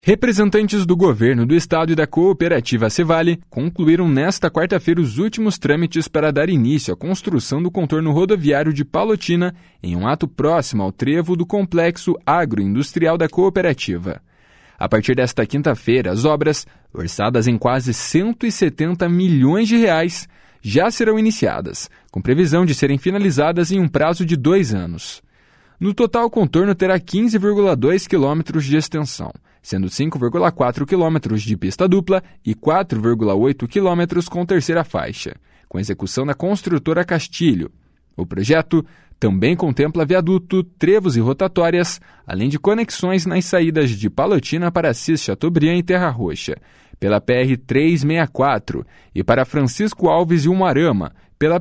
Representantes do governo do estado e da cooperativa Cevale concluíram nesta quarta-feira os últimos trâmites para dar início à construção do contorno rodoviário de Palotina em um ato próximo ao trevo do complexo agroindustrial da cooperativa. A partir desta quinta-feira, as obras, orçadas em quase 170 milhões de reais, já serão iniciadas, com previsão de serem finalizadas em um prazo de 2 anos. No total, o contorno terá 15,2 quilômetros de extensão, sendo 5,4 quilômetros de pista dupla e 4,8 quilômetros com terceira faixa, com execução da construtora Castilho. O projeto também contempla viaduto, trevos e rotatórias, além de conexões nas saídas de Palotina para Assis Chateaubriand e Terra Roxa, pela PR-364, e para Francisco Alves e Umuarama, pela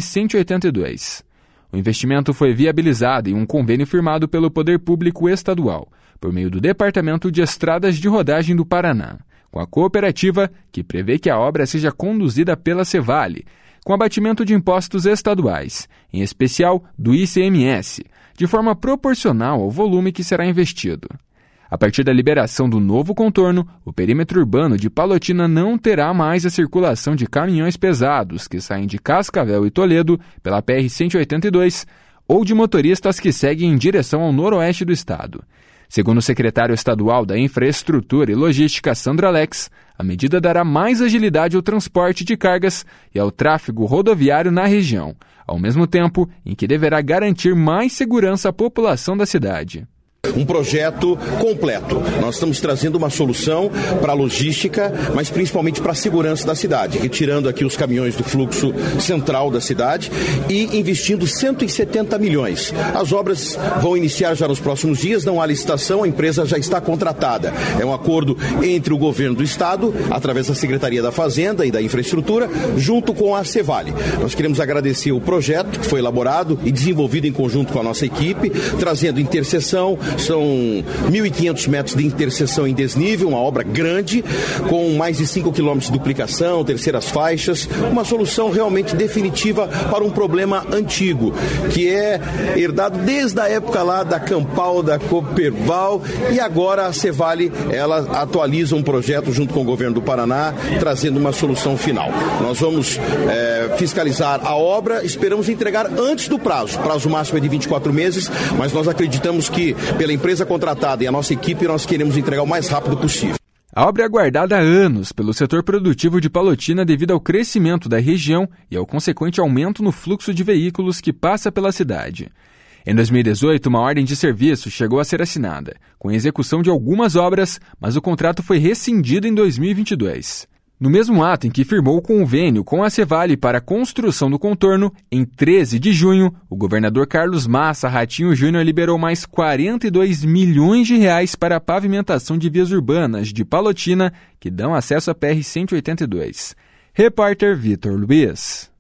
PR-182. O investimento foi viabilizado em um convênio firmado pelo Poder Público Estadual, por meio do Departamento de Estradas de Rodagem do Paraná, com a cooperativa, que prevê que a obra seja conduzida pela Cevale, com abatimento de impostos estaduais, em especial do ICMS, de forma proporcional ao volume que será investido. A partir da liberação do novo contorno, o perímetro urbano de Palotina não terá mais a circulação de caminhões pesados que saem de Cascavel e Toledo pela PR-182 ou de motoristas que seguem em direção ao noroeste do estado. Segundo o secretário estadual da Infraestrutura e Logística, Sandro Alex, a medida dará mais agilidade ao transporte de cargas e ao tráfego rodoviário na região, ao mesmo tempo em que deverá garantir mais segurança à população da cidade. Um projeto completo. Nós estamos trazendo uma solução para a logística, mas principalmente para a segurança da cidade, retirando aqui os caminhões do fluxo central da cidade e investindo 170 milhões. As obras vão iniciar já nos próximos dias, não há licitação, a empresa já está contratada. É um acordo entre o governo do estado, através da Secretaria da Fazenda e da Infraestrutura, junto com a Cevale. Nós queremos agradecer o projeto que foi elaborado e desenvolvido em conjunto com a nossa equipe, trazendo interseção. São 1.500 metros de interseção em desnível, uma obra grande, com mais de 5 quilômetros de duplicação, terceiras faixas, uma solução realmente definitiva para um problema antigo, que é herdado desde a época lá da Campal, da Coperval, e agora a Cevale, ela atualiza um projeto junto com o governo do Paraná, trazendo uma solução final. Nós vamos fiscalizar a obra, esperamos entregar antes do prazo. O prazo máximo é de 24 meses, mas nós acreditamos que pela empresa contratada e a nossa equipe, nós queremos entregar o mais rápido possível. A obra é aguardada há anos pelo setor produtivo de Palotina devido ao crescimento da região e ao consequente aumento no fluxo de veículos que passa pela cidade. Em 2018, uma ordem de serviço chegou a ser assinada, com a execução de algumas obras, mas o contrato foi rescindido em 2022. No mesmo ato em que firmou o convênio com a Cevale para a construção do contorno, em 13 de junho, o governador Carlos Massa Ratinho Júnior liberou mais 42 milhões de reais para a pavimentação de vias urbanas de Palotina, que dão acesso à PR-182. Repórter Vitor Luiz.